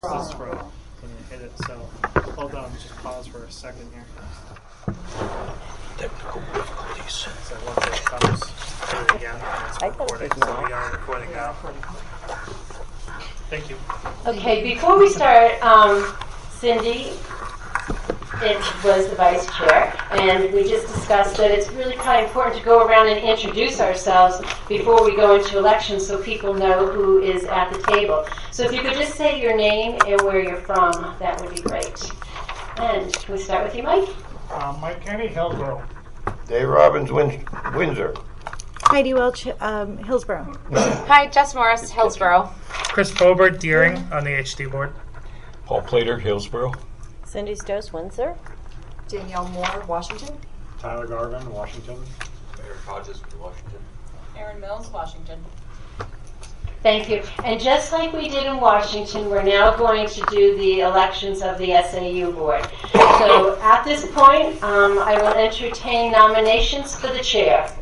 Scroll. Can you hit it? So hold on, just pause for a second here. Technical difficulties. So once it comes through again, it's recording. So we are recording now. Thank you. Okay, before we start, Cindy, it was the vice chair, and we just discussed that it's really kind of important to go around and introduce ourselves before we go into elections so people know who is at the table. So if you could just say your name and where you're from, that would be great. And can we start with you, Mike? Mike Kenny, Hillsborough. Dave Robbins, Windsor. Heidi Welch, Hillsborough. Hi, Jess Morris, Hillsborough. Chris Bobert, Deering on the HD board. Paul Plater, Hillsborough. Cindy Stoss, Windsor. Danielle Moore, Washington. Tyler Garvin, Washington. Eric Hodges, Washington. Erin Mills, Washington. Thank you. And just like we did in Washington, we're now going to do the elections of the SAU board. So at this point, I will entertain nominations for the chair.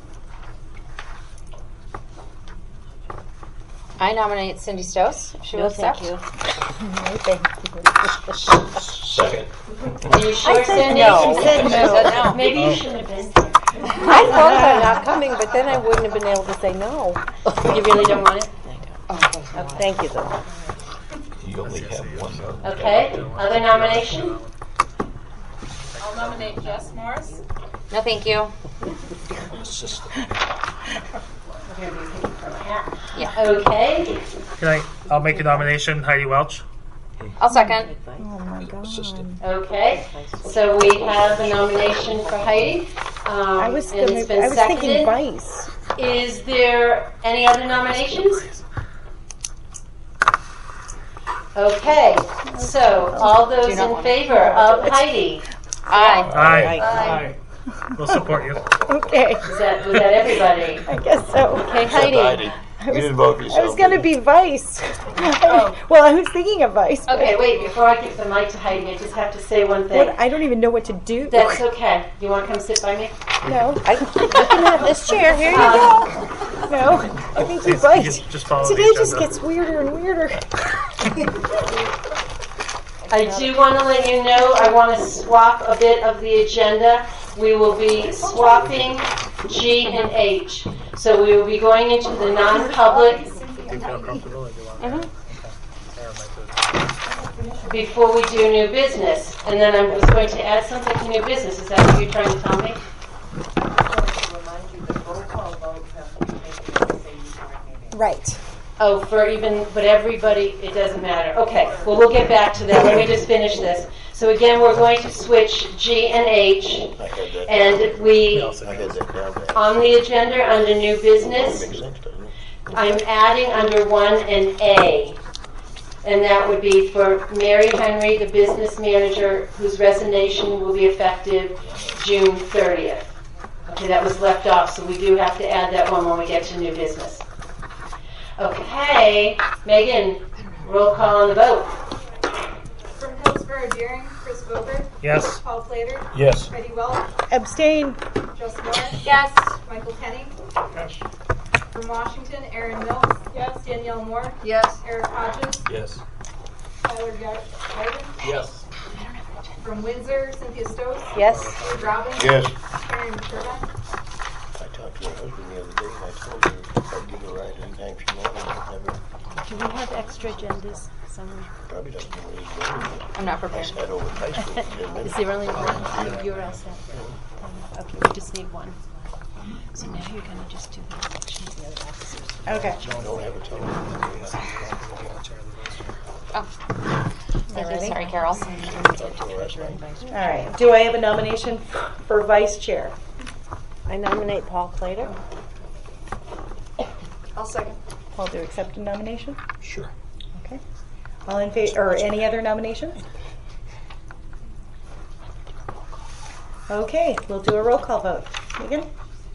I nominate Cindy Stoss. She will accept. Thank you. No, thank you. Second. Are you sure, Cindy? no. She said She said no. no. Maybe you shouldn't have been. I thought I'm not coming, but then I wouldn't have been able to say no. You really don't want it? Thank you, though. You only have one vote. Okay. Other nomination? I'll nominate Jess Morris. No, thank you. Assistant. We're going to be picking from a hat. Yeah. Okay. I'll make a nomination, Heidi Welch. I'll second. Oh my God. Assistant. Okay. So we have a nomination for Heidi. I was and it's been thinking seconded. vice. Is there any other nominations? Okay, so all those Do not in want favor of Heidi, Aye. Aye. We'll support you. Okay, was that everybody? I guess so. Okay, Heidi. Heidi. You didn't vote for yourself. I was going to be vice. Well, I was thinking of vice. but Okay, wait, before I give the mic to Heidi, I just have to say one thing. I don't even know what to do. That's okay. You want to come sit by me? No, You can have this chair. Here you go. no, I think you're vice. Just follow Today the just agenda. gets weirder and weirder. I do want to let you know, I want to swap a bit of the agenda. We will be swapping G and H. So we will be going into the non-public You feel comfortable if you want. before we do new business. And then I was going to add something to new business. Is that what you're trying to tell me? Right. Oh, but everybody, it doesn't matter. Okay, well, we'll get back to that. Let me just finish this. So again, we're going to switch G and H, I had that. and I had that down there. on the agenda under new business, Makes sense, doesn't it? I'm adding under 1 an A. And that would be for Mary Henry, the business manager, whose resignation will be effective June 30th. Okay, that was left off, so we do have to add that one when we get to new business. Okay, Megan, roll call on the vote. From Hillsborough, Deering, Chris Bobert, Yes. Paul Plater, Yes. Heidi Welch, Abstain. Jess Morris, Yes. Michael Kenny. Yes. From Washington, Erin Mills. Yes. Danielle Moore. Yes. Eric Hodges. Yes. Tyler Garvin. Yes. From Windsor, Cynthia Stokes. Yes. Dave Robbins. Yes. Karen Turner. I talked to her husband the other day and I told her if I'd give her a ride anytime she wanted, I'd never, Do we have extra agendas somewhere? probably doesn't know what he's doing. I'm not I prepared. sat over at high school for 10 minutes. Is there only one? You're all set. Okay, we just need one. So now you're going to just do the election of the other officers. Okay. Don't have a telephone. Sorry, Carol. All right. Do I have a nomination for vice chair? I nominate Paul Plater. I'll second. Paul, do you accept a nomination? Sure. Okay. All in favor, or any other nominations? Okay, we'll do a roll call vote. Megan?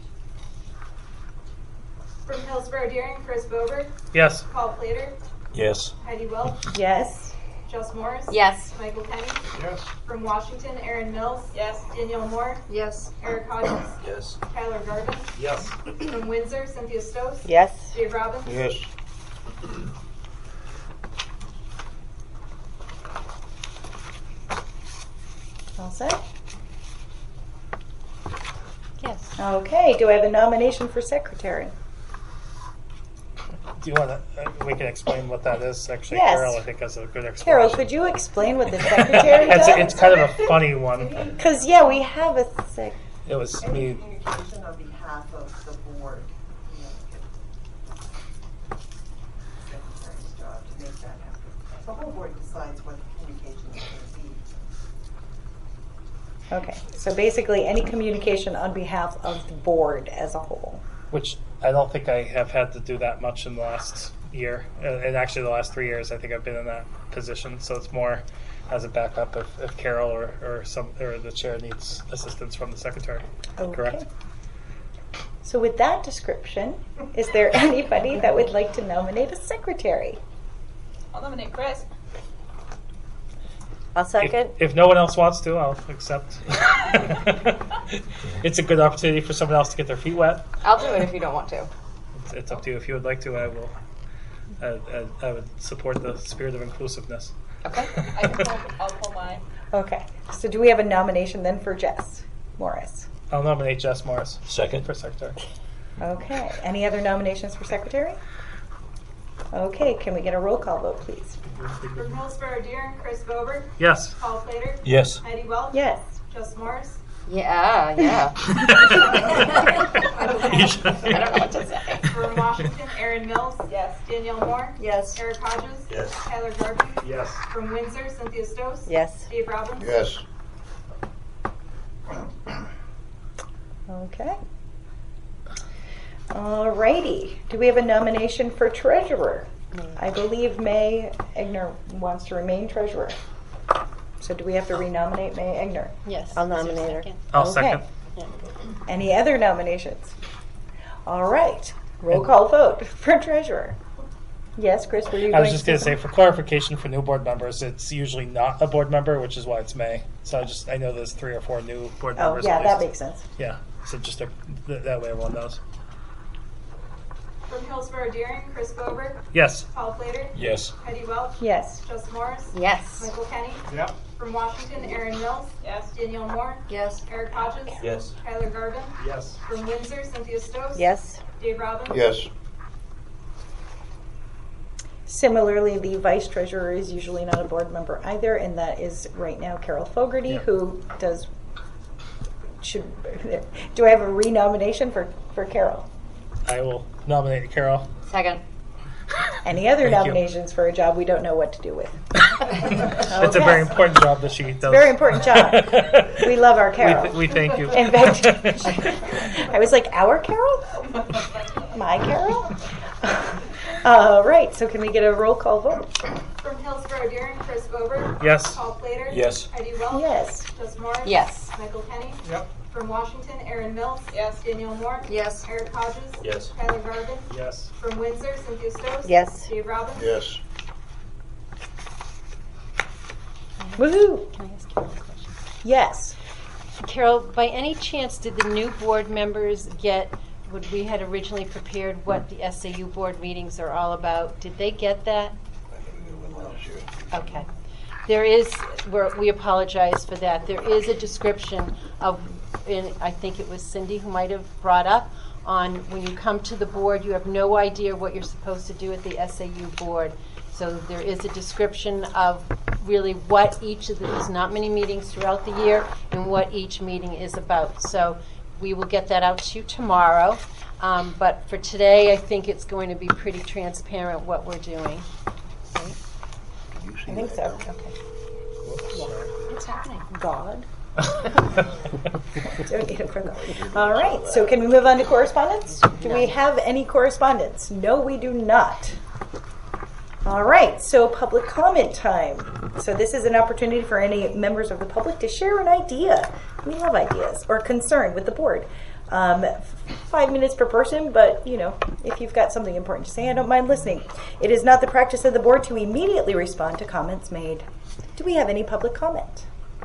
From Hillsborough, Deering, Chris Bobert, Yes. Paul Plater, Yes. Heidi Welch, Yes. Jess Morris. Yes. Michael Kenny. Yes. From Washington, Erin Mills. Yes. Danielle Moore. Yes. Eric Hodges. Yes. Tyler Garvin. Yes. From Windsor, Cynthia Stokes. Yes. Dave Robbins. Yes. set? Yes. Okay, do I have a nomination for secretary? Do you want to? We can explain what that is. Actually, Yes. Carol, I think has a good explanation. Carol, could you explain what the secretary it's does? kind of a funny one. Because, yeah, we have a It was me. Communication on behalf of the board. Secretary's job to make that happen. The whole board decides what the communication is going to be. Okay, so basically any communication on behalf of the board as a whole. Which I don't think I have had to do that much in the last year. And actually the last 3 years I think I've been in that position. So it's more as a backup if Carol or the chair needs assistance from the secretary. Okay. Correct? So with that description, is there anybody that would like to nominate a secretary? I'll nominate Chris. I'll second. If no one else wants to, I'll accept. It's a good opportunity for someone else to get their feet wet. I'll do it if you don't want to. It's up to you. If you would like to, I will. I would support the spirit of inclusiveness. Okay. I'll pull mine. Okay, so do we have a nomination then for Jess Morris? I'll nominate Jess Morris. Second. For secretary. Okay, any other nominations for secretary? Okay, can we get a roll call vote, please? From Hillsborough Deer, Chris Bober, Yes. Paul Plater, Yes. Heidi Welch, Yes. Jess Morris, Yeah. I don't know what to say. from Washington, Erin Mills, Yes. Danielle Moore, Yes. Eric Hodges, Yes. Tyler Garvin, Yes. from Windsor, Cynthia Stos, Yes. Dave Robbins, Yes. Okay. Alrighty, do we have a nomination for treasurer? I believe May Egner wants to remain treasurer. So do we have to renominate May Egner? Yes. I'll Is there a nominate her. second? I'll Okay. second. Any other nominations? All right, roll call vote for treasurer. Yes, Chris, were you going I was just to going to say, for clarification for new board members, it's usually not a board member, which is why it's May. So I know there's 3 or 4 new board Oh, members. yeah, at that least. makes sense. Yeah. So just that way everyone knows. from Hillsborough Deer, Chris Bober, Yes. Paul Plater, Yes. Heidi Welch, Yes. Jess Morris, Yes. Michael Kenny, Yep. from Washington, Erin Mills, Yes. Danielle Moore, Yes. Eric Hodges, Yes. Tyler Garvin, Yes. from Windsor, Cynthia Stos, Yes. Dave Robbins, Yes. Similarly, the vice treasurer is usually not a board member either, and that is right now Carol Fogarty, Yeah. who do I have a renomination for Carol? I will nominate Carol. Second. Any other Thank you. nominations for a job we don't know what to do with? It's a very important job that she does. Very important job. We love our Carol. We thank you. In fact, I was like, our Carol? My Carol? Right, so can we get a roll call vote? from Hillsborough Deer, Chris Bober, Yes. Paul Plater, Yes. Heidi Welch, Yes. Jess Morris, Yes. Michael Kenny, Yep. from Washington, Erin Mills, Yes. Danielle Moore, Yes. Eric Hodges, Yes. Tyler Garvin, Yes. from Windsor, Cynthia Stos, Yes. Dave Robbins, Yes. Woohoo! Can I ask you a question? Yes. Carol, by any chance, did the new board members get what we had originally prepared, what the SAU board meetings are all about? Did they get that? Okay. There is, we apologize for that. There is a description of, and I think it was Cindy who might have brought up, on when you come to the board, you have no idea what you're supposed to do at the SAU board. So there is a description of really what each of these, not many meetings throughout the year, and what each meeting is about. So we will get that out to you tomorrow. But for today, I think it's going to be pretty transparent what we're doing. Right? I think so. Okay. What's happening? God. Don't need it from God. All right, so can we move on to correspondence? Do we have any correspondence? No, we do not. All right, so public comment time. So this is an opportunity for any members of the public to share an idea. We love ideas or concern with the board. 5 minutes per person, but if you've got something important to say, I don't mind listening. It is not the practice of the board to immediately respond to comments made. Do we have any public comment?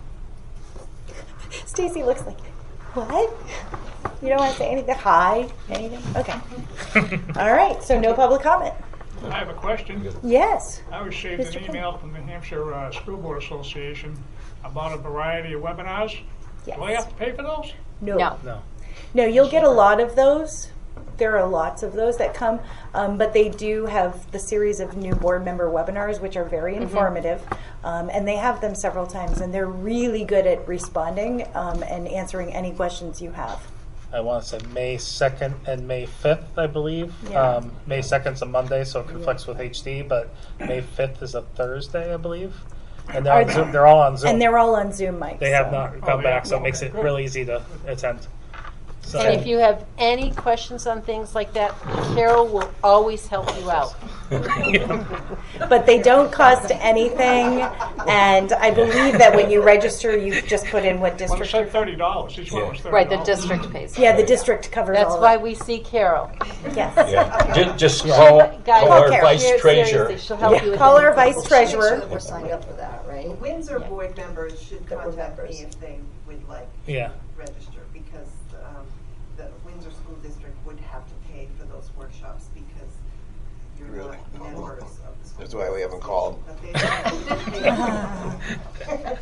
Stacy looks like, what? You don't want to say anything? Hi? Anything? Okay. All right, so no public comment. I have a question. Yes. I received Mr. an email from the New Hampshire School Board Association about a variety of webinars. Yes. Do I have to pay for those? No. No. No, you'll get a lot of those. There are lots of those that come, but they do have the series of new board member webinars, which are very informative, and they have them several times, and they're really good at responding and answering any questions you have. I want to say May 2nd and May 5th, I believe. Yeah. May 2nd's a Monday, so it conflicts with HD, but May 5th is a Thursday, I believe. And they're, on Zoom. They're all on Zoom. And they're all on Zoom, Mike. They have so. not come back, so it makes it real easy to attend. So, And if you have any questions on things like that, Carol will always help you out. But they don't cost anything, and I believe that when you register, you just put in what Well, it district. said $30. Each one was $30. Right, the district pays. Yeah, the district covers That's all why of we see Carol. it. Yes. Yeah. Just call Guys, our Carol. vice Seriously, treasurer. she'll help you with Call our anything. vice treasurer. We're signed up for that, right? Windsor board members should contact me if they would like yeah. register, because the Windsor School District would have to pay for those workshops because you're Really? not members of the school. That's why we haven't called. But they don't pay.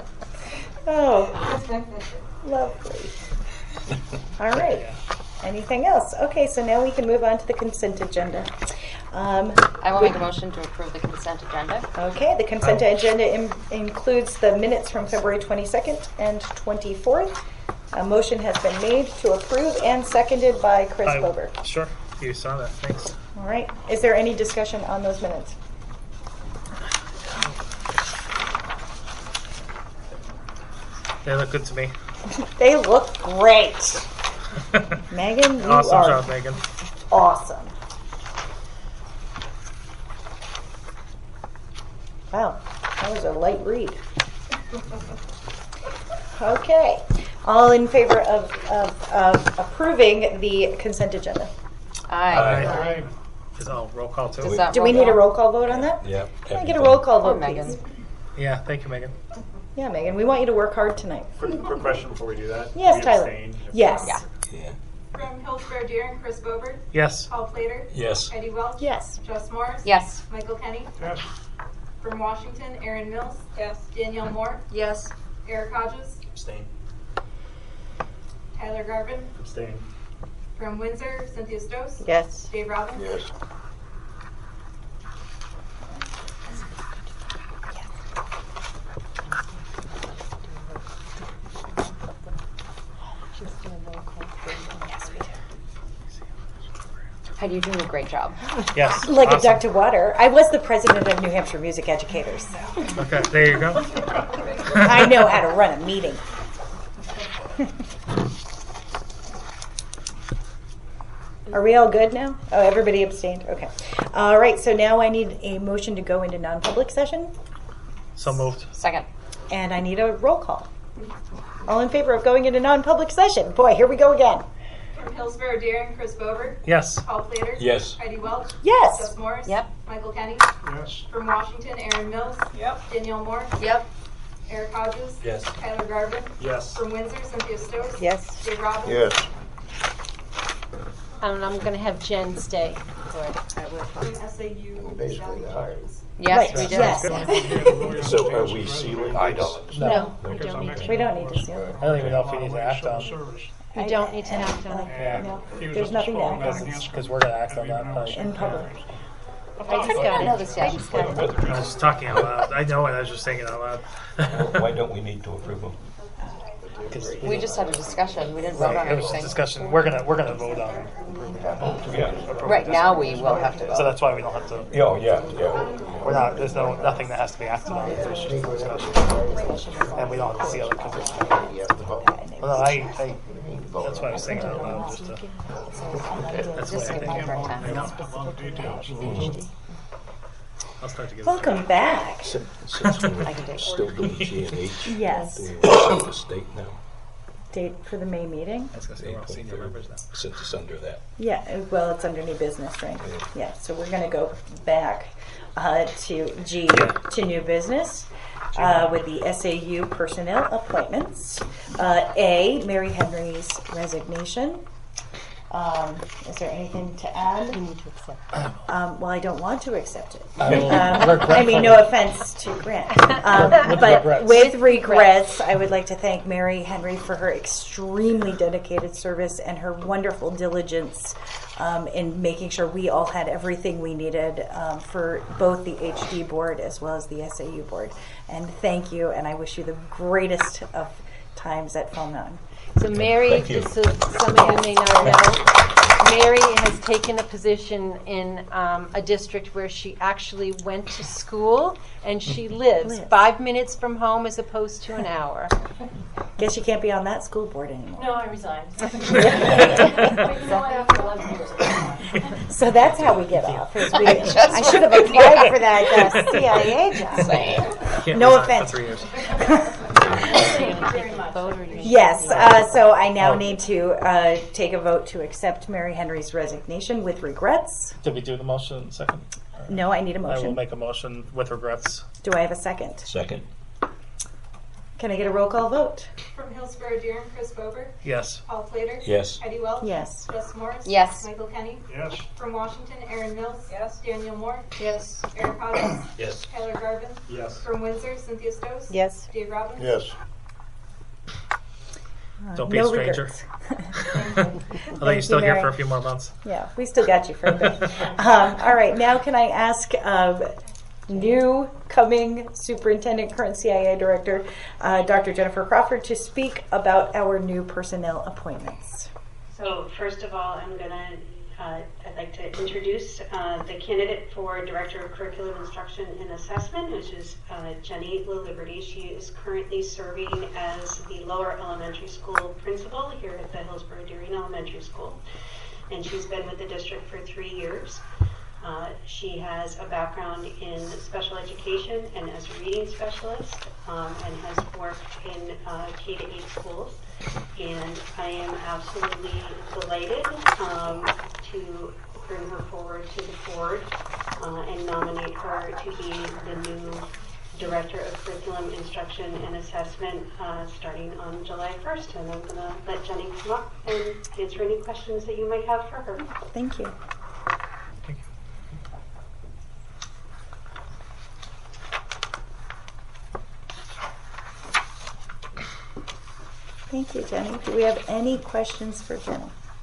Oh, lovely. All right. Anything else? Okay, so now we can move on to the consent agenda. I will make a motion to approve the consent agenda. Okay, the consent agenda includes the minutes from February 22nd and 24th. A motion has been made to approve and seconded by Chris Bober. Sure. You saw that. Thanks. All right. Is there any discussion on those minutes? They look good to me. They look great. Megan, you Awesome are job, Megan. awesome. Wow, that was a light read. Okay, all in favor of approving the consent agenda? Aye. Is all roll call too? Does that Do we need a roll call vote on that? Yeah. Can I get a roll call Or vote, Megan. please? Yeah. Thank you, Megan. Yeah, Megan, we want you to work hard tonight. Quick question before we do that. Yes, We Tyler. abstain if- Yes. Yeah. Yeah. From Hillsborough Deering, Chris Bober, Yes. Paul Plater, Yes. Eddie Welch, Yes. Jess Morris, Yes. Michael Kenny. Yes. From Washington, Aaron Mills, Yes. Danielle Moore, Yes. Eric Hodges, Abstain. Tyler Garvin. Abstain. From Windsor, Cynthia Stos, Yes. Dave Robbins. Yes. Heidi, you're doing a great job. Yes. Like a Awesome. duck to water. I was the president of New Hampshire Music Educators, so Okay. There you go. I know how to run a meeting. Are we all good now? Oh, everybody abstained? Okay. All right, so now I need a motion to go into non-public session, So moved. Second. and I need a roll call. All in favor of going into non-public session? Boy, here we go again. From Hillsborough Deering, Chris Bober, Yes. Paul Plater. Yes. Heidi Welch. Yes. Jess Morris. Yep. Michael Kenny. Yes. From Washington, Aaron Mills. Yep. Danielle Moore. Yep. Eric Hodges. Yes. Tyler Garvin. Yes. From Windsor, Cynthia Stos. Yes. Dave Robbins. Yes. And I'm going to have Jen stay. From SAU. Basically, that. Yes, Right, we did. yes. So are we sealing? I don't. No, we Because don't I'm need to. We don't need to seal it. I don't even know if we need to act on We don't need to act on it. Yeah. No, He was there's up nothing to to act school, on because we're gonna act on that. Probably. in public. I just got it. I just got it. I was just talking out loud. I know it. I was just saying it out loud. Why don't we need to approve them? 'Cause We just had a discussion. We didn't vote right, on it was anything. discussion. We're gonna vote on it. Yeah. Right now, we will have to So vote. that's why we don't have to. Oh, yeah, yeah. We're not. There's nothing that has to be acted on. It's just a discussion, and we don't have to seal it because it's. Well, no, I. That's why I was saying it out loud. Just to. That's Just why I give me a hard think. time. all the details. I'll start to get. Welcome back. Since I can we're take still doing G&H, Yes. do we set the state now? Date for the May meeting? I was gonna say we're all senior members now. Since it's under that. Yeah, well, it's under new business, right? Yeah, so we're going to go back to G, to new business with the SAU personnel appointments. A, Mary Henry's resignation. Is there anything to add? You need to accept. Well, I don't want to accept it. I will I mean, no offense to Grant. With But regrets. with regrets, I would like to thank Mary Henry for her extremely dedicated service and her wonderful diligence in making sure we all had everything we needed for both the HD board as well as the SAU board. And thank you, and I wish you the greatest of times at Fall Mountain. So Mary, just so some of you may not know, Mary has taken a position in a district where she actually went to school and she lives 5 minutes from home as opposed to an hour. Guess you can't be on that school board anymore. No, I resigned. So that's how we get off. I should have applied for that CIA job. No offense. 3 years. Yes, so I now need to take a vote to accept Mary Henry's resignation with regrets. Did we do the motion in a second? No, I need a I will motion. make a motion with regrets. Do I have a second? Second. Can I get a roll call vote? From Hillsborough Deering, Chris Bober. Yes. Paul Flater. Yes. Heidi Welch. Yes. Jess Morris. Yes. Michael Kenny. Yes. From Washington, Aaron Mills. Yes. Daniel Moore. Yes. Eric Hodges. Yes. Tyler Garvin. Yes. From Windsor, Cynthia Stos. Yes. Dave Robbins. Yes. Don't be a No stranger. regrets. Although you're still you, here Mary. for a few more months. Yeah, we still got you for a bit. All right, now can I ask new coming superintendent, current CIA director, Dr. Jennifer Crawford, to speak about our new personnel appointments. So first of all, I'd like to introduce the candidate for Director of Curriculum Instruction and Assessment, which is Jenny LaLiberty. She is currently serving as the lower elementary school principal here at the Hillsborough Deering Elementary School. And she's been with the district for 3 years. She has a background in special education and as a reading specialist, and has worked in K-8 schools. And I am absolutely delighted to bring her forward to the board and nominate her to be the new Director of Curriculum Instruction and Assessment starting on July 1st. And I'm going to let Jenny come up and answer any questions that you might have for her. Thank you. Thank you, Jenny. Do we have any questions for Jenny?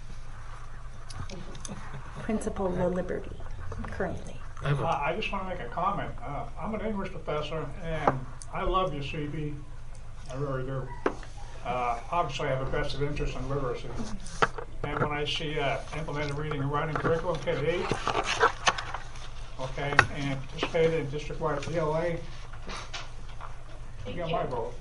Principal LaLiberty, currently. I just want to make a comment. I'm an English professor, and I love UCB. I really do. Obviously, I have a vested interest in literacy. And when I see implemented reading and writing curriculum, K-8, okay, and participated in district-wide PLA, you got my vote.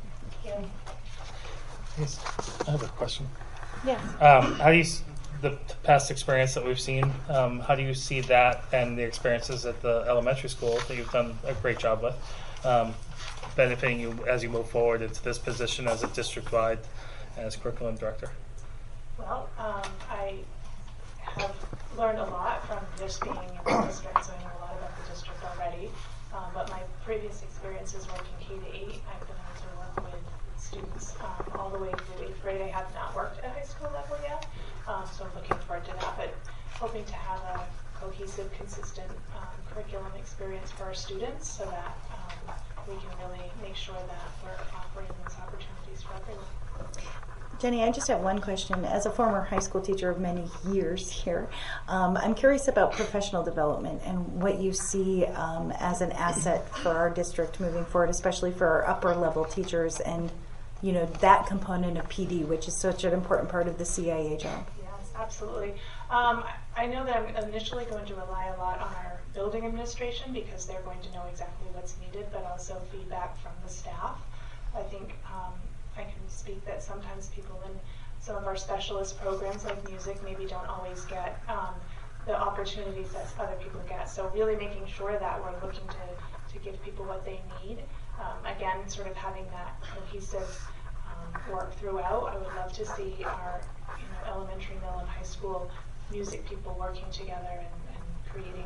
Yes. I have a question. Yes. How do you, the past experience that we've seen, how do you see that and the experiences at the elementary school that you've done a great job with, benefiting you as you move forward into this position as a district-wide as curriculum director? Well, I have learned a lot from just being in the district, so I know a lot about the district already. But my previous experiences working K-8, I've been able to work with students all the way through 8th grade. I have not worked at high school level yet, so I'm looking forward to that, but hoping to have a cohesive, consistent curriculum experience for our students so that we can really make sure that we're offering these opportunities for everyone. Jenny, I just have one question. As a former high school teacher of many years here, I'm curious about professional development and what you see as an asset for our district moving forward, especially for our upper level teachers and, you know, that component of PD, which is such an important part of the CIA job. Yes, absolutely. I know that I'm initially going to rely a lot on our building administration because they're going to know exactly what's needed, but also feedback from the staff. I think I can speak that sometimes people in some of our specialist programs like music maybe don't always get the opportunities that other people get. So really making sure that we're looking to give people what they need. Again, sort of having that cohesive work throughout. I would love to see our elementary, middle, and high school music people working together and creating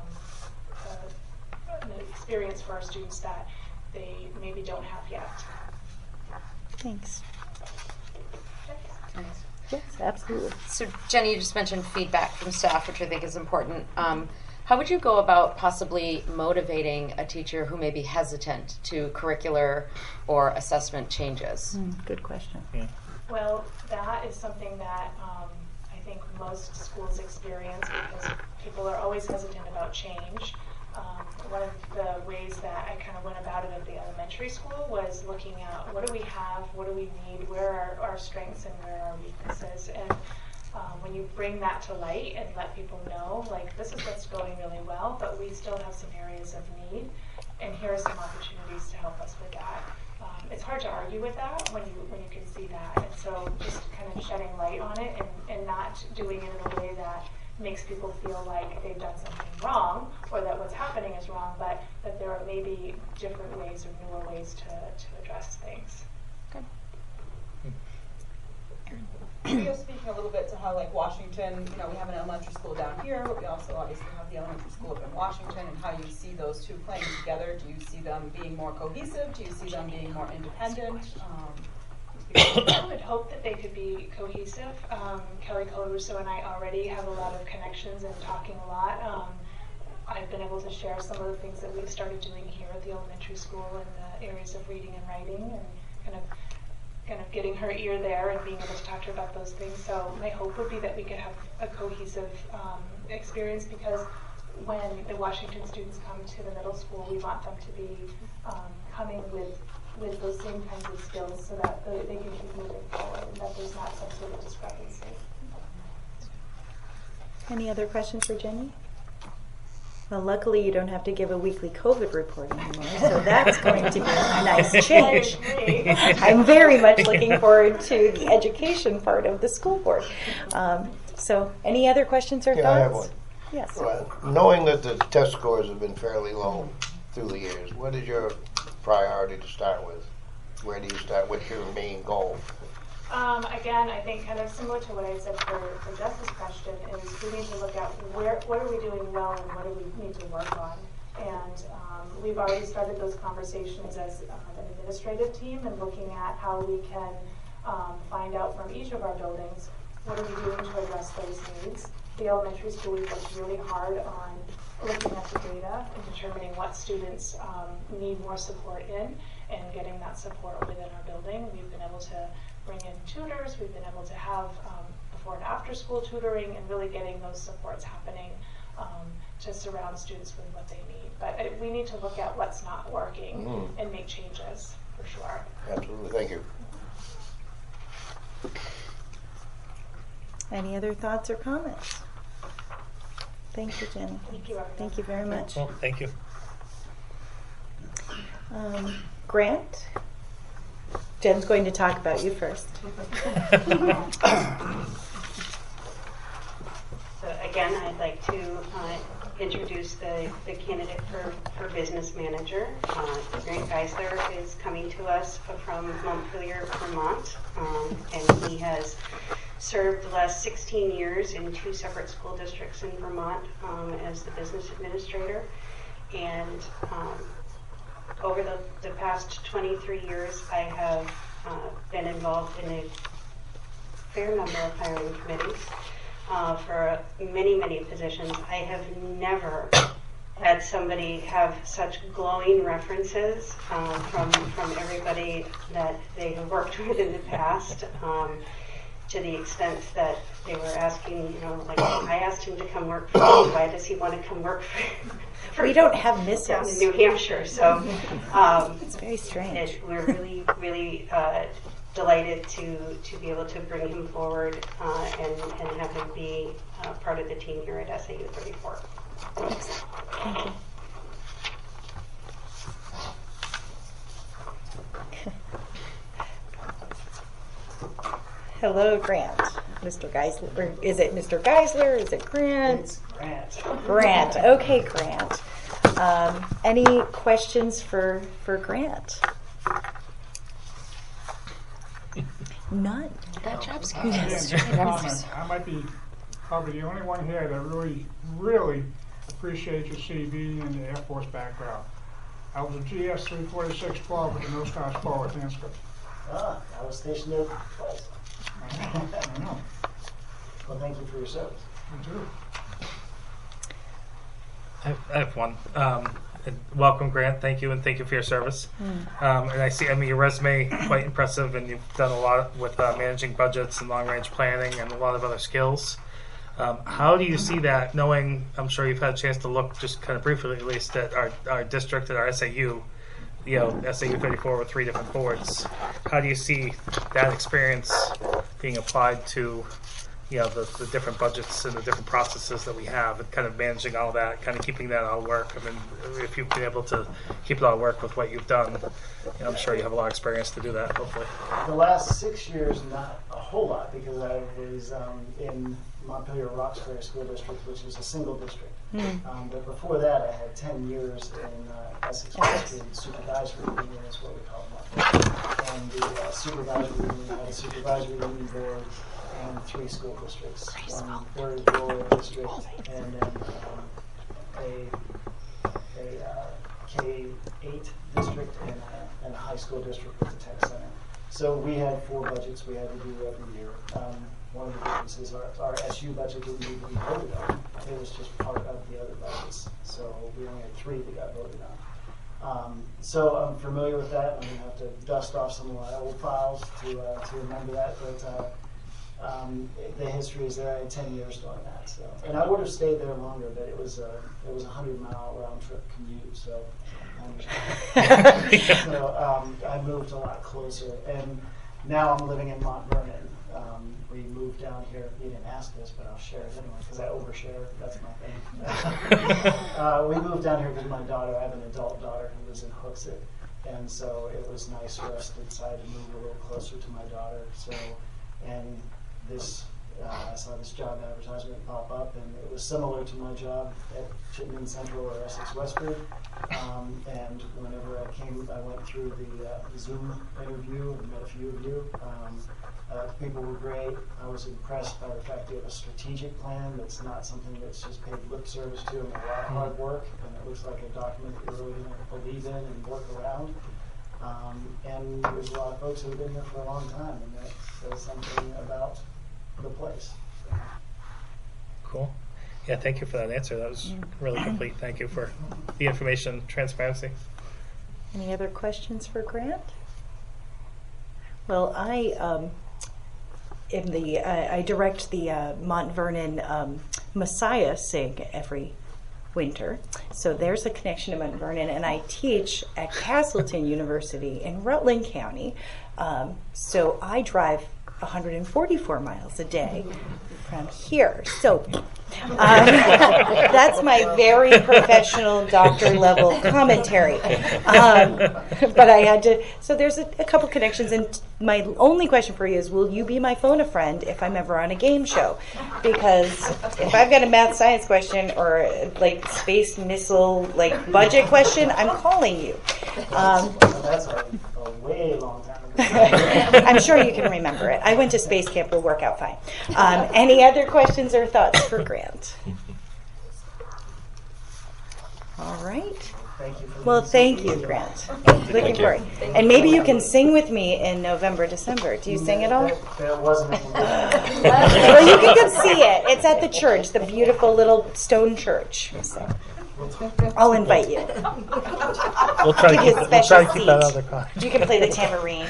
an experience for our students that they maybe don't have yet. Thanks. Yes, absolutely. So Jenny, you just mentioned feedback from staff, which I think is important. How would you go about possibly motivating a teacher who may be hesitant to curricular or assessment changes? Good question. Yeah. Well, that is something that I think most schools experience because people are always hesitant about change. One of the ways that I kind of went about it at the elementary school was looking at what do we have, what do we need, where are our strengths and where are our weaknesses. And when you bring that to light and let people know, like, this is what's going really well, but we still have some areas of need, and here are some opportunities to help us with that. It's hard to argue with that when you can see that, and so just kind of shedding light on it and not doing it in a way that makes people feel like they've done something wrong or that what's happening is wrong, but that there are maybe different ways or newer ways to address things. Speaking a little bit to how, like, Washington, we have an elementary school down here, but we also obviously have the elementary school up in Washington, and how you see those two playing together. Do you see them being more cohesive? Do you see them being more independent? I would hope that they could be cohesive. Kelly Colarusso and I already have a lot of connections and talking a lot. I've been able to share some of the things that we've started doing here at the elementary school in the areas of reading and writing, and kind of getting her ear there and being able to talk to her about those things. So my hope would be that we could have a cohesive experience, because when the Washington students come to the middle school, we want them to be coming with those same kinds of skills so that they can keep moving forward and that there's not some sort of discrepancy. Any other questions for Jenny? Well, luckily you don't have to give a weekly COVID report anymore, so that's going to be a nice change. I'm very much looking forward to the education part of the school board. So any other questions or thoughts? I have one. Yes. Well, knowing that the test scores have been fairly low through the years, what is your priority to start with? Where do you start? What's your main goal? Again, I think kind of similar to what I said for Jess's question is we need to look at what are we doing well and what do we need to work on. And we've already started those conversations as an administrative team and looking at how we can find out from each of our buildings what are we doing to address those needs. The elementary school, we've worked really hard on looking at the data and determining what students need more support in and getting that support within our building. We've been able to bring in tutors, we've been able to have before and after school tutoring and really getting those supports happening to surround students with what they need. But we need to look at what's not working and make changes, for sure. Absolutely, thank you. Any other thoughts or comments? Thank you, Jenny. Thank you, everyone. Thank you very much. Well, thank you. Grant? Jen's going to talk about you first. So again, I'd like to introduce the candidate for business manager. Grant Geisler is coming to us from Montpelier, Vermont, and he has served the last 16 years in 2 separate school districts in Vermont as the business administrator. And over the past 23 years, I have been involved in a fair number of hiring committees for many, many positions. I have never had somebody have such glowing references from everybody that they have worked with in the past, to the extent that they were asking, like, I asked him to come work for me. Why does he want to come work for We don't have down misses. in New Hampshire? So It's very strange. we're really, really delighted to be able to bring him forward and have him be part of the team here at SAU 34. Thank you. Hello, Grant. Mr. Geisler. Is it Mr. Geisler? Is it Grant? It's Grant. Grant. Okay, Grant. Any questions for Grant? None. That job's I might be probably the only one here that really, really appreciates your CV and the Air Force background. I was a GS 346 Ball with the No Stars Ball with Hanscom. I was stationed there twice. I know. Well, thank you for your service. Me too. I have one. And welcome, Grant. Thank you, and thank you for your service. And I see, your resume quite impressive, and you've done a lot with managing budgets and long-range planning and a lot of other skills. How do you see that, knowing, I'm sure you've had a chance to look just kind of briefly at least at our district, at our SAU, SAU 34 with 3 different boards. How do you see that experience being applied to the different budgets and the different processes that we have, and kind of managing all that, kind of keeping that all work? I mean, if you've been able to keep it all work with what you've done, I'm sure you have a lot of experience to do that, hopefully. The last 6 years, not a whole lot, because I was in Montpelier Roxbury School District, which is a single district. But before that, I had 10 years in Essex Westfield Supervisory Union, is what we call it. And the supervisory union had a supervisory union board and 3 school districts, one very rural district, and then a K-8 district and a high school district with the tech center. So we had 4 budgets we had to do every year. One of the differences, our SU budget didn't need to be voted on. It was just part of the other budgets. So we only had 3 that got voted on. So I'm familiar with that. I'm going to have to dust off some of my old files to remember that. But the history is there. I had 10 years doing that. So, and I would have stayed there longer, but it was a 100-mile round trip commute. So I understand. So I moved a lot closer, and now I'm living in Mount Vernon. We moved down here. You didn't ask this, but I'll share it anyway because I overshare. That's my thing. We moved down here because my daughter. I have an adult daughter who lives in Hooksett, and so it was nice for us to decide to move a little closer to my daughter. So, and this, I saw this job advertisement pop up, and it was similar to my job at Chittenden Central or Essex Westford. And whenever I went through the Zoom interview and met a few of you. People were great. I was impressed by the fact you have a strategic plan that's not something that's just paid lip service to and a lot of hard work, and it looks like a document that you're really going to believe in and work around. And there's a lot of folks who have been here for a long time, and that says something about the place. Cool. Yeah, thank you for that answer. That was really complete. Thank you for the information, transparency. Any other questions for Grant? Well, I direct the Mount Vernon Messiah Sing every winter. So there's a connection to Mount Vernon, and I teach at Castleton University in Rutland County. So I drive 144 miles a day from here. So that's my very professional doctor level commentary. But I had to, so there's a couple connections, and my only question for you is, will you be my phone a friend if I'm ever on a game show? Because if I've got a math science question or like space missile like budget question, I'm calling you. That's a way long time ago. I'm sure you can remember it. I went to space camp. Will work out fine. Any other questions or thoughts for Grant? All right. Thank you. Well, thank you, Grant. Looking forward. And maybe you can sing with me in November, December. Do you sing at all? That wasn't. Well, you can come see it. It's at the church, the beautiful little stone church. So I'll invite you. We'll try to keep that other cottage. You can play the tambourine.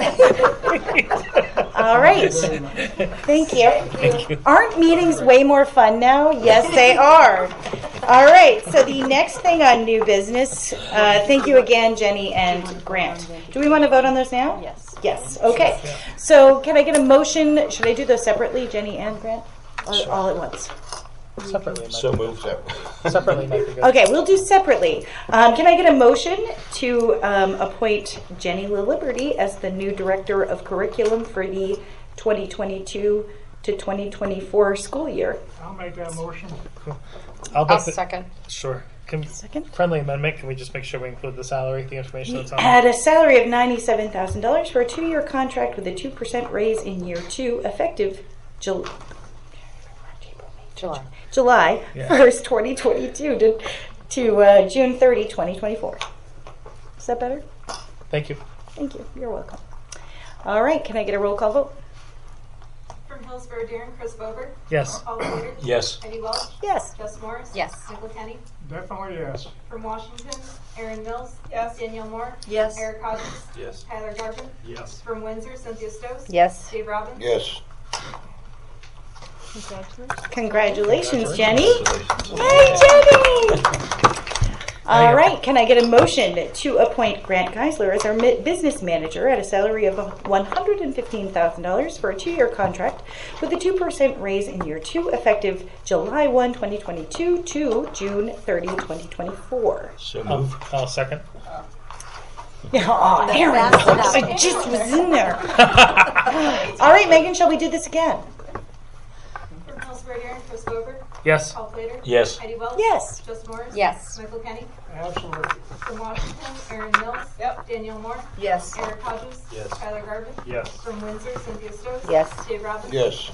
All right. Thank you. Aren't meetings way more fun now? Yes, they are. All right. So the next thing on new business, thank you again, Jenny and Grant. Do we want to vote on those now? Yes. Yes. Okay. So can I get a motion? Should I do those separately, Jenny and Grant? Or all at once? Separately. So moved. Separately might be good. Okay, we'll do separately. Can I get a motion to appoint Jenny LaLiberty as the new Director of Curriculum for the 2022 to 2024 school year? I'll make that motion. Cool. I'll second. Sure. Second. Friendly amendment. Can we just make sure we include the salary, the information that's on At a salary of $97,000 for a 2-year contract with a 2% raise in year 2, effective July 1st, 2022 to June 30, 2024. Is that better? Thank you. Thank you. You're welcome. All right. Can I get a roll call vote? From Hillsborough, Darren, Chris Bober. Yes. Paul Slater. Yes. Eddie Welch. Yes. Jess Morris. Yes. Michael Kenny. Definitely yes. From Washington, Aaron Mills. Yes. Danielle Moore. Yes. Eric Hodges. Yes. Tyler Garvin. Yes. From Windsor, Cynthia Stos. Yes. Dave Robbins. Yes. Congratulations, Jenny. Yay, Jenny! All right, can I get a motion to appoint Grant Geisler as our business manager at a salary of $115,000 for a 2-year contract with a 2% raise in year 2, effective July 1, 2022 to June 30, 2024? So move. I'll second. Oh, Aaron, I just was in there. All right, Megan, shall we do this again? From Hillsborough, Darren, Chris Bober. Yes. Paul Slater. Yes. Eddie Welch. Yes. Jess Morris. Yes. Michael Kenny. Absolutely. From Washington, Aaron Mills. Yep. Danielle Moore. Yes. Eric Hodges. Yes. Tyler Garvin. Yes. From Windsor, Cynthia Stos. Yes. Dave Robbins. Yes.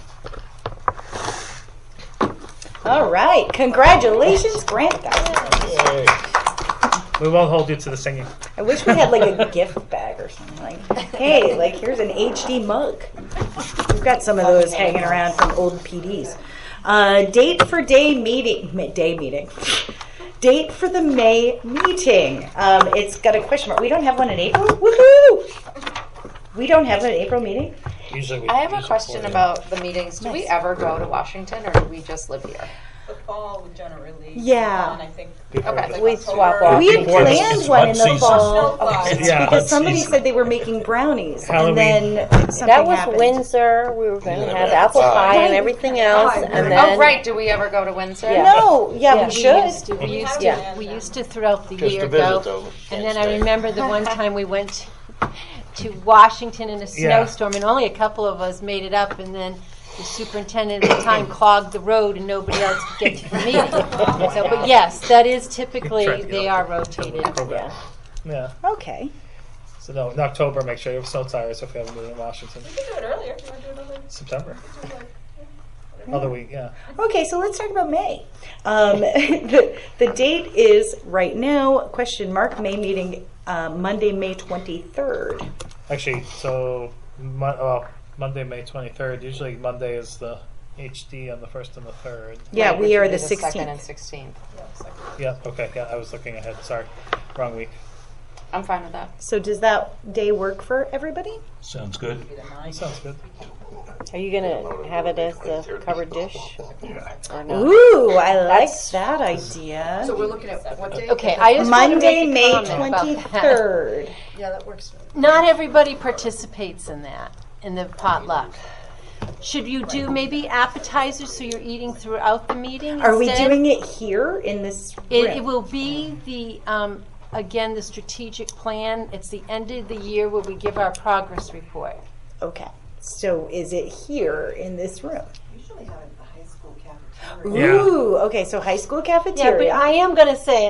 All right, congratulations, Grant Geisler. We won't hold you to the singing. I wish we had like a gift bag or something. Like, hey, like here's an HD mug. We've got some of those hanging around from old PDs. Date for day meeting. Date for the May meeting. It's got a question mark. We don't have one in April. Woohoo! We don't have an April meeting. Usually we I have a use it question for- about the meetings. Do we Nice. ever go to Washington, or do we just live here? The fall would generally. Yeah. And I think. Okay. We swap off. We had Before it's- planned it's one mud in the season. fall Yeah. because somebody season. said they were making brownies, Halloween. and then something That was happened. Windsor. We were going to Yeah, have but apple pie Right. and everything else, and then Oh, right. Do we ever go to Windsor? Yeah. No, yeah, we We should. used to. We used to. Yeah. We used to throughout the Just year to visit, go. though. And Can't then I stay. remember the one time we went to Washington in a Yeah. snowstorm, and only a couple of us made it up, and then the superintendent at the time clogged the road, and nobody else could get to the meeting. So, but yes, that is typically Try to get they up are rotated. program. Yeah. Okay. So no, in October, make sure you have snow tires if we have a meeting in Washington. We can do it earlier if you want to do it earlier. September. Other week, yeah. Okay, so let's talk about May. The date is right now, question mark, May meeting, Monday, May 23rd. Actually, so Monday, May 23rd. Usually Monday is the HD on the 1st and the 3rd. Yeah, Right, we which are would the be the 2nd 16th. and 16th. Yeah, okay, yeah, I was looking ahead. Sorry. Wrong week. I'm fine with that. So does that day work for everybody? Sounds good. That sounds good. are you going to have it as the covered dish? Or no? Ooh, I like That's- that idea. So we're looking at what day? Okay, I just want to Monday, make a May comment about that. 23rd. Yeah, that works. Not everybody participates in that, in the potluck. Should you do maybe appetizers so you're eating throughout the meeting? Are we instead? doing it here in this room? It will be the, again, the strategic plan. It's the end of the year where we give our progress report. Okay. So is it here in this room? Usually have it at the high school cafeteria. Yeah. Ooh, okay, so high school Yeah, cafeteria. but I am going to say,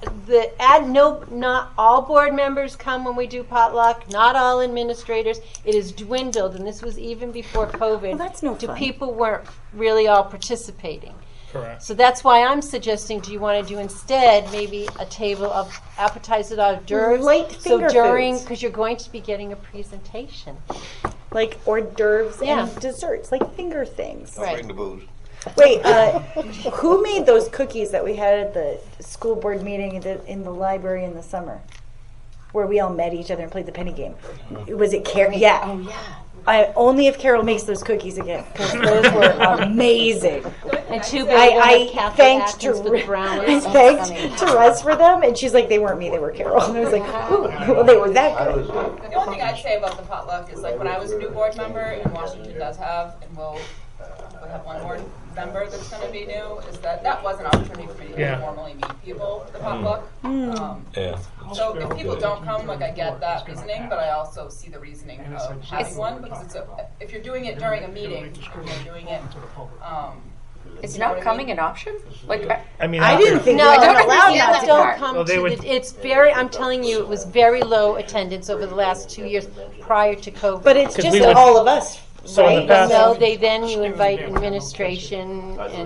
not all board members come when we do potluck. Not all administrators. It has dwindled, and this was even before COVID. Well, that's no to fun. people weren't really all participating. Correct. So that's why I'm suggesting, do you want to do instead maybe a table of appetizers, hors d'oeuvres? Light finger So during, foods. because you're going to be getting a presentation. Like hors d'oeuvres Yeah. and desserts, like finger things. Don't Right. bring the booze. Wait, who made those cookies that we had at the school board meeting in the library in the summer? Where we all met each other and played the penny game. Was it Carol? Yeah. Oh, yeah. Only if Carol makes those cookies again, because those were amazing. And too bad we don't have I Kathy thanked Atkins for the I brownies. thanked Therese for them, and she's like, they weren't me, they were Carol. And I was like, ooh, well, they were that I good. was, The only thing I'd say about the potluck is like when I was a new board member, and Washington does have, and we'll have one more member that's going to be new, is that was an opportunity for me to Yeah. formally meet people at the potluck. Yeah. So if people don't come, like I get that reasoning, but I also see the reasoning of having one because if you're doing it during a meeting, you're doing it. Is not coming an option? Like, I mean, I didn't think No, we were don't allowed understand not that to don't part. come Well, they to would- the, it's very, I'm telling you, it was very low attendance over the last 2 years prior to COVID. But it's 'Cause just we would- all of us, So in the right? past- No, they then you invite administration and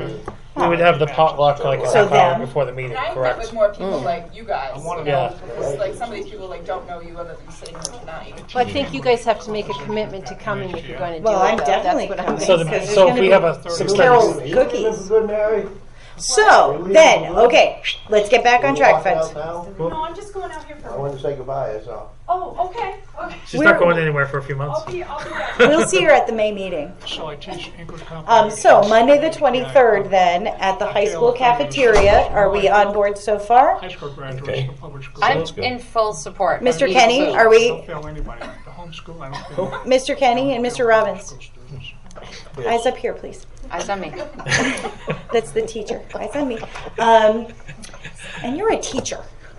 We would have the potluck like a So half hour them. before the meeting, And I met correct? with more people like you guys, you know, Yeah. because like some of these people like don't know you other than sitting here tonight. Well, I think you guys have to make a commitment to coming if you're going to do it. Well, I'm though. definitely That's what coming. So, Because so there's if we gonna have a be 6:30 Carol's meeting- cookies. Good, Mary. So then, okay, let's get back on track, friends. No, I'm just going out here I for. want to say goodbye, that's all. Oh, okay. She's not going anywhere for a few months. I'll be back. We'll see her at the May meeting. So I teach English comprehension. So Monday the 23rd then, at the high school cafeteria. Are we on board so far? High school graduates Okay. of public school. I'm Sounds good. in full support. Mr. Me Kenny, too. are I we, don't fail anybody. The homeschool, I don't fail. Mr. Kenny and Mr. Robbins? School students. Eyes up here, please. Eyes on me. That's the teacher. Eyes on me. And you're a teacher.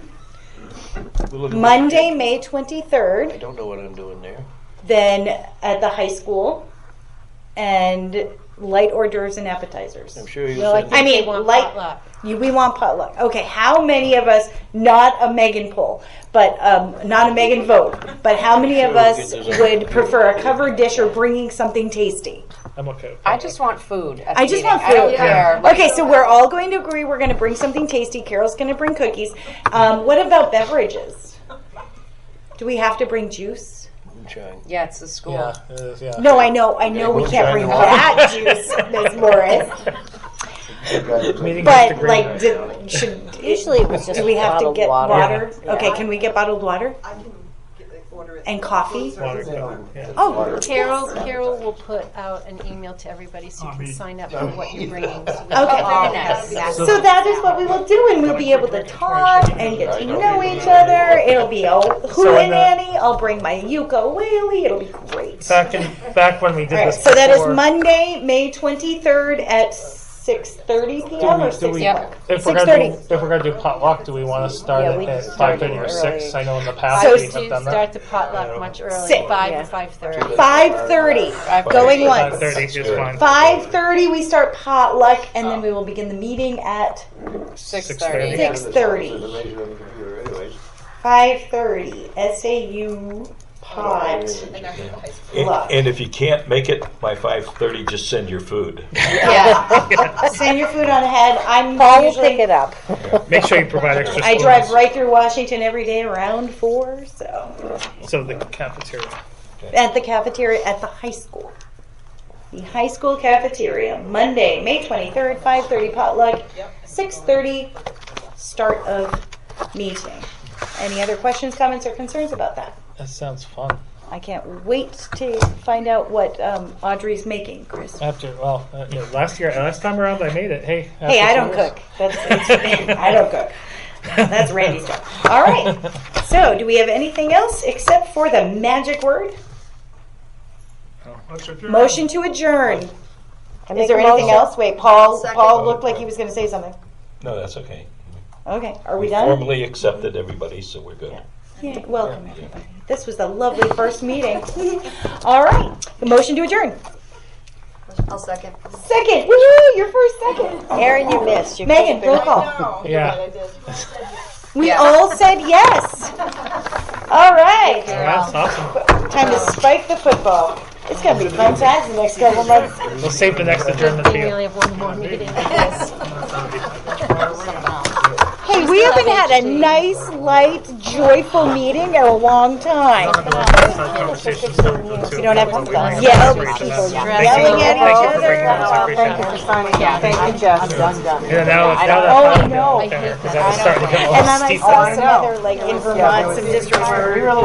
Monday, May I 23rd, don't know what I'm doing there. then at the high school, and light hors d'oeuvres and appetizers. I'm sure you Well, I said. think I mean, they want like- potluck. We want potluck. Okay, how many of us, not a Megan poll, but not a Megan vote, but how many of us would prefer a covered dish or bringing something tasty? I'm okay with I that. just want food. At I the just meeting. want I don't food. care. Okay, so we're all going to agree we're going to bring something tasty. Carol's going to bring cookies. What about beverages? Do we have to bring juice? Moonshine. Yeah, it's the school. Yeah, it is, yeah. No, I know we can't bring that juice, Ms. Morris. Meeting has to But agree. like, Usually it was just do we have to bottled get water. water? Yeah. Okay, can we get bottled water I can order it. and coffee? Water covered, yeah. Oh, Carol will put out an email to everybody so you can sign up for what you're bringing. So we Okay. all Very have nice. access. so that is what we will do, and we'll be able to talk and get to know each other. It'll be a hootenanny. I'll bring my ukulele. It'll be great. Back when we did All right, this so that is before, Monday, May 23rd at 6:30 p.m. or 6 o'clock? if we're 6:30. gonna do potluck, do we want to start Yeah, it we at started 5:30 or early. 6? I know in the past So we To have done that. start the potluck much earlier, Six. 5 Yeah. to 5:30. 5:30. Going once. 5:30 is fine. 5:30 we start potluck, and then we will begin the meeting at 6:30. 6:30. 5:30. SAU pot. And if you can't make it by 5:30, just send your food. Yeah. Send your food on ahead. I'm Paul will usually pick it up. Make sure you provide extra I spoons. drive right through Washington every day around 4, so So the cafeteria. at the cafeteria at the high school. The high school cafeteria, Monday, May 23rd, 5:30 potluck, 6:30 start of meeting. Any other questions, comments, or concerns about that? That sounds fun. I can't wait to find out what Audrey's making, Chris. Last time around I made it. Hey, Hey, after I 2 don't years. cook. I don't cook. That's Randy's job. All right. So, do we have anything else except for the magic word? Let's adjourn. Motion to adjourn. I Is make there a anything motion. else? Wait, Paul looked like he was going to say something. No, that's okay. Okay, are we We done? formally accepted everybody, so we're good. Yeah, welcome everybody. This was a lovely first meeting. All right, the motion to adjourn. I'll second. Second, woohoo! Your first second. Aaron, you missed. You Megan, could've roll been- call. Yeah. We all said yes. All right, That's awesome. time to spike the football. It's going to be fun times the next couple months. We'll save the next adjournment for We you. only have one more meeting. Hey, we haven't had a nice, light, joyful meeting in a long time. You don't have to yell at yelling at each other. Thank you, Jeff. Done. Yeah, now Oh, that no. because that was starting to get a And little then I steep. saw some other, like in Vermont, some districts where